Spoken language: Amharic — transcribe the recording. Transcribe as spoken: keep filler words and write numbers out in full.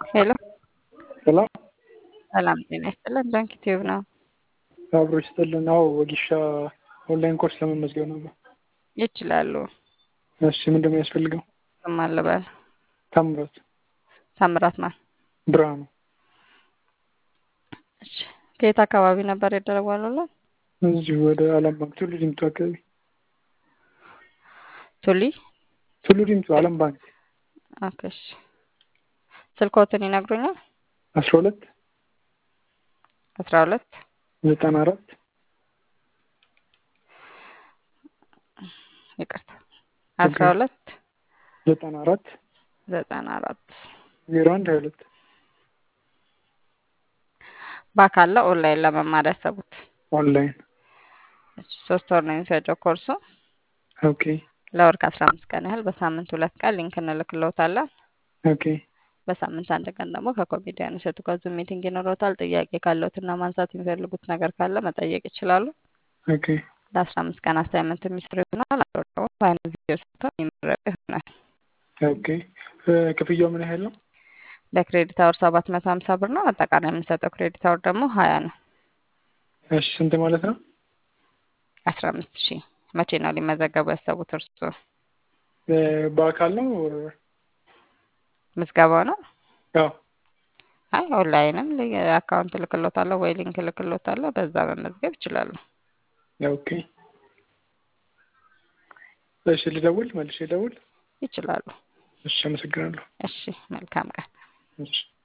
ሄሎ ሰላም ሰላም ጤና ይስጥልን። ባንክ ዩቲዩብ ነው አብሮ ይስጥልን። አዎ ወጊሻ ኦንላይን ኮርስ ለመመዝገብ ነበር። ይችላሉ። እሺ ምንድነው የሚያስፈልገው? ማን ልበል? ታምራት ታምራት ማን? ብርሃኑ። እሺ ከየት አካባቢ ነበር የደረዋለው? እዚሁ ወደ አለም ባንክ ቱሉ ዲምቱ አካባቢ። ቱሊ ቱሉ ዲምቱ አለም ባንክ። ኦኬ እሺ ስልክዎትን ይነግሩኛል? አስራ ሁለት አስራ ሁለት ዘጠና አራት ይቅርታ አስራ ሁለት ዘጠና አራት ዘጠና አራት ዜሮ አንድ ሃያ ሁለት በአካል ኦንላይን ለመማር ያሰቡት? ኦንላይን። እሺ ሶስት ወር ነው የሚፈጀው ኮርሱ። ኦኬ ለወር ከአስራ አምስት ቀን ያህል በሳምንት ሁለት ቀን ሊንክ እንልክልዎታለን። ኦኬ በሳምንት አንድ ቀን ደግሞ ከኮሜዲያን እሸቱ ጋር ዙም ሚቲንግ ይኖረዎታል። ጥያቄ ካለዎትና ማንሳት የሚፈልጉት ነገር ካለ መጠየቅ ይችላሉ። ኦኬ ለአስራ አምስት ቀን አሳይመንት የሚሰሩ ይሆናል። አብረው ደግሞ ፋይናል ቪዲዮ ሰርተው የሚመረቁ ይሆናል። ኦኬ ክፍያው ምን ያህል ነው? ለክሬዲት አወር ሰባት መቶ ሀምሳ ብር ነው። አጠቃላይ የምንሰጠው ክሬዲት አወር ደግሞ ሀያ ነው። እሺ ስንት ማለት ነው? አስራ አምስት ሺህ መቼ ነው ሊመዘገቡ ያሰቡት እርስዎ? በአካል ነው ምዝገባው ነው? አዎ አይ ኦንላይንም አካውንት ልክልዎታለሁ ወይ ሊንክ ልክልዎታለሁ፣ በዛ መመዝገብ ይችላሉ። ኦኬ እሺ ልደውል መልሼ ልደውል? ይችላሉ። እሺ አመሰግናለሁ። እሺ መልካም ቀን። እሺ